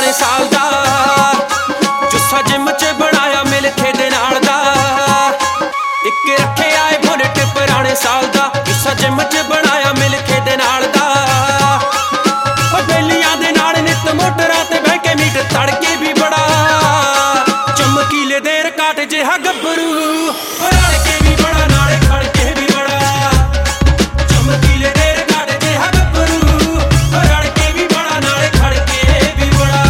ਪੁਰਾਣੇ ਸਾਲ ਦਾ ਜੁੱਸਾ ਜਿਮ ਚ ਬਣਾਇਆ ਮਿਲ ਕੇ ਦੇ ਨਾਲ ਦਾ ਇੱਕ ਰੱਖਿਆ ਏ ਬੁਲਟ ਪੁਰਾਣੇ ਸਾਲ ਦਾ ਜੁੱਸਾ ਜਿਮ ਚ ਬਣਾਇਆ ਮਿਲ ਕੇ ਦੇ ਨਾਲ ਦਾ ਉਹ ਬੇਲੀਆਂ ਦੇ ਨਾਲ ਨਿੱਤ ਮੋਟਰਾਂ ਤੇ ਬਹਿ ਕੇ ਮੀਟ ਤੜਕੇ ਵੀ ਬੜਾ ਚਮਕੀਲੇ ਦੇ ਰਕਾਟ ਜਿਹਾ ਗੱਭਰੂ ਰਲ ਕੇ ਵੀ ਬੜਾ ਨਾਲੇ ਖੜ ਕੇ ਵੀ ਬੜਾ ਚਮਕੀਲੇ ਦੇ ਰਕਾਟ ਜਿਹਾ ਗੱਭਰੂ ਰਲ ਕੇ ਵੀ ਬੜਾ ਨਾਲੇ ਖੜ ਕੇ ਵੀ ਬੜਾ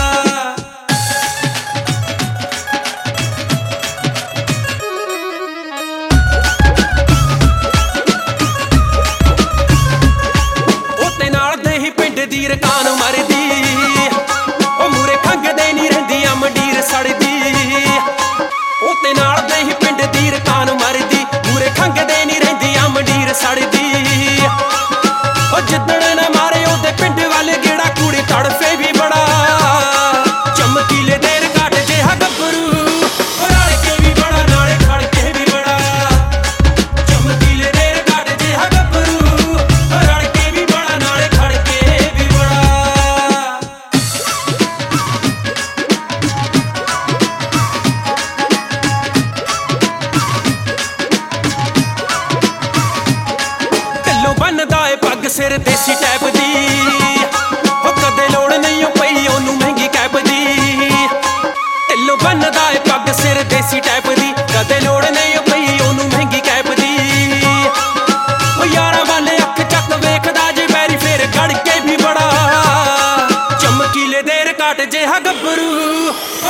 ਉਹਦੇ ਨਾਲ ਦੇ ਹੀ ਪਿੰਡ ਦੀ ਰਕਾਨ ਮਰਦੀ ਉਹ ਮੂਰੇ ਖੰਗਦੇ ਨਹੀਂ ਰਹਿੰਦੀਆਂ ਮੰਡੀਰ ਸੜਦੀ ਉਹਦੇ ਨਾਲ ਦੇ ਹੀ ਪਿੰਡ ਦੀ ਰਕਾਨ ਮਰਦੀ ਮੂਰੇ ਖੰਗਦੇ ਨਹੀਂ ਰਹਿੰਦੀਆਂ ਮੰਡੀਰ ਸੜਦੀ ਉਹ ਜਿੱਦਣ ਨਾ ਮਾਰੇ ਉਹਦੇ ਪਿੰਡ ਵਾਲੇ ਗੇੜਾ ਕੁੜੀ ਤੜਫੇ ਵੀ ਬੜਾ ਚਮਕੀਲੇ ਦੇ ਰਕਾਟ ਜਿਹਾ ਗੱਭਰੂ ਰਲ ਕੇ ਵੀ ਬੜਾ ਨਾਲੇ ਖੜ ਕੇ ਵੀ ਬੜਾ ਚਮਕੀਲੇ ਦੇ ਰਕਾਟ ਜਿਹਾ ਗੱਭਰੂ ਰਲ ਕੇ ਵੀ ਬੜਾ ਨਾਲੇ ਖੜ ਕੇ ਵੀ ਬੜਾ ਬੰਨਦਾ ਏ ਪੱਗ ਸਿਰ ਦੇਸੀ ਟੈਪ ਦੀ ਉਹ ਕਦੇ ਲੋੜ ਨਹੀਂ ਪਈ ਉਹਨੂੰ ਮਹਿੰਗੀ ਕੈਪ ਦੀ ਢਿੱਲੋਂ ਬੰਨਦਾ ਏ ਪੱਗ ਸਿਰ ਦੇਸੀ ਟੈਪ ਦੀ ਕਦੇ ਲੋੜ ਨਹੀਂ ਪਈ ਉਹਨੂੰ ਮਹਿੰਗੀ ਕੈਪ ਦੀ ਉਹ ਯਾਰਾਂ ਵਾਲੇ ਅੱਖ ਚੱਕ ਵੇਖਦਾ ਜੇ ਵੈਰੀ ਫੇਰ ਖੜ ਕੇ ਵੀ ਬੜਾ ਚਮਕੀਲੇ ਦੇ ਰਕਾਟ ਜਿਹਾ ਗੱਭਰੂ